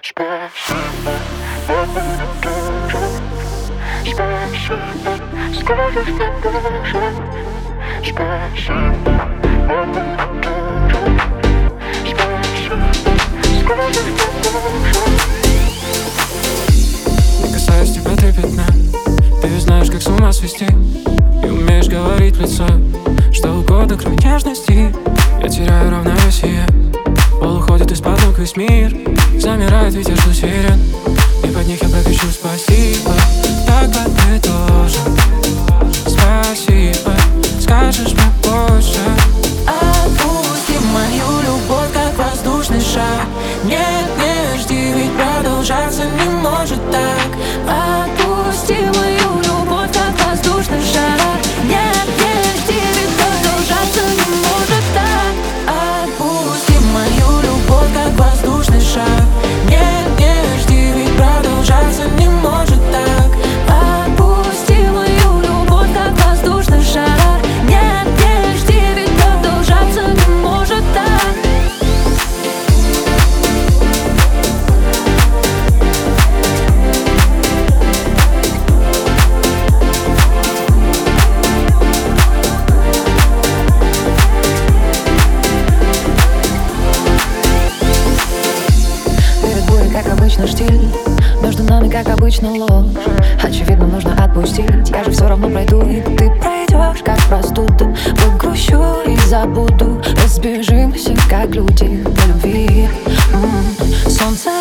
Спасибо, спасибо, скажешь мне тоже. Спасибо, скажешь мне тоже. Не касаясь тебя трепетно, ты знаешь, как с ума свести, и умеешь говорить в лицо что угодно, кроме нежности. Я теряю равновесие, пол уходит из-под ног весь мир. Замирает ветер, жду сирен, и под них я прокричу спасибо. Так бы ты тоже. Спасибо, скажешь мне больше. Отпусти мою любовь, как воздушный шар. Нет, не жди, ведь продолжаться не может так. Отпусти мою любовь, как воздушный шар. Нет, не жди, ведь продолжаться не может так. Отпусти мою любовь, как воздушный шар. Нет, не жди, ведь продолжаться не может так. Отпусти мою любовь, как воздушный шар. Нет, не жди, ведь продолжаться не может так. Перед бурей, как обычно, штиль. Между нами, как обычно, ложь. Очевидно, нужно отпустить. Я же все равно пройду, и ты пройдешь, как простуду. Выгрущу и забуду. Разбежимся, как люди по любви. Солнце